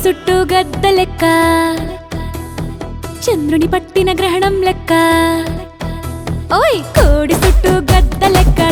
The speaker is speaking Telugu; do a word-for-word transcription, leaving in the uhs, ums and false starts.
సుట్టు గద్ద లెక్క చంద్రుని పట్టిన గ్రహణం లెక్క ఓయ్ కోడి సుట్టు గద్ద లెక్క